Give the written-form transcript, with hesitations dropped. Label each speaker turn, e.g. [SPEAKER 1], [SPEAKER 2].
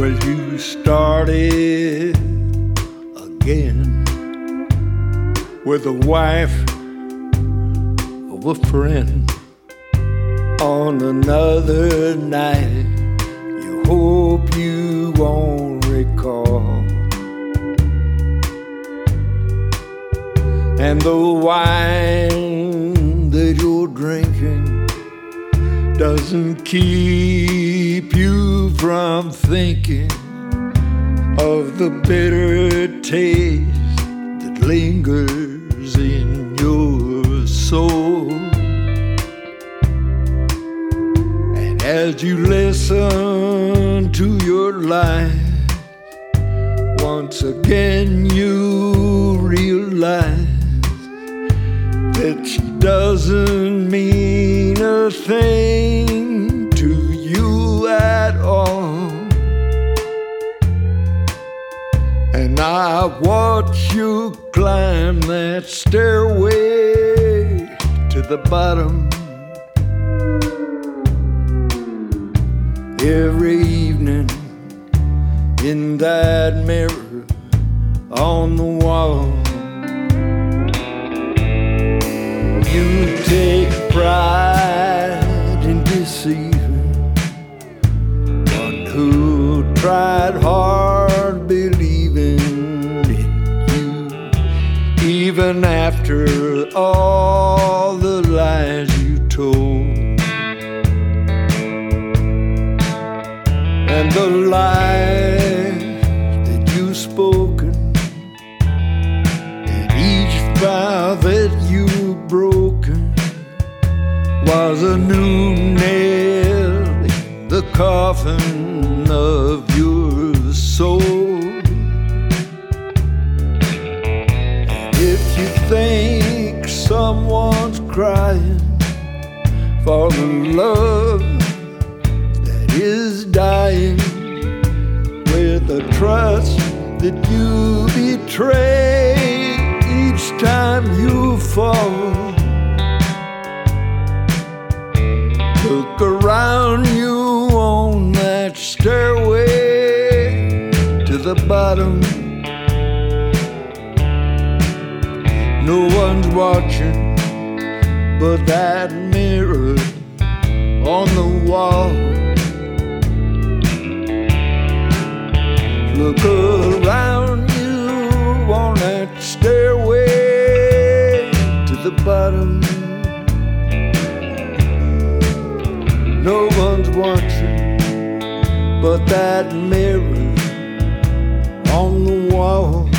[SPEAKER 1] Well, you started again with the wife of a friend on another night. You hope you won't recall. And the wine that you're drinking doesn't keep you from thinking of the bitter taste that lingers in your soul. And as you listen to your life, once again you realize that she doesn't mean a thing to you at all. And I watch you climb that stairway to the bottom every evening in that mirror on the wall. You take pride in deceiving one who tried hard believing in you, even after all the lies you told. And the lies that you spoken, and each vow that you broken was a new nail in the coffin of your soul. And if you think someone's crying for the love that is dying, with the trust that you betray each time you fall, look around you on that stairway to the bottom. No one's watching but that mirror on the wall. Look around you on that stairway to the bottom. No one's watching but that mirror on the wall.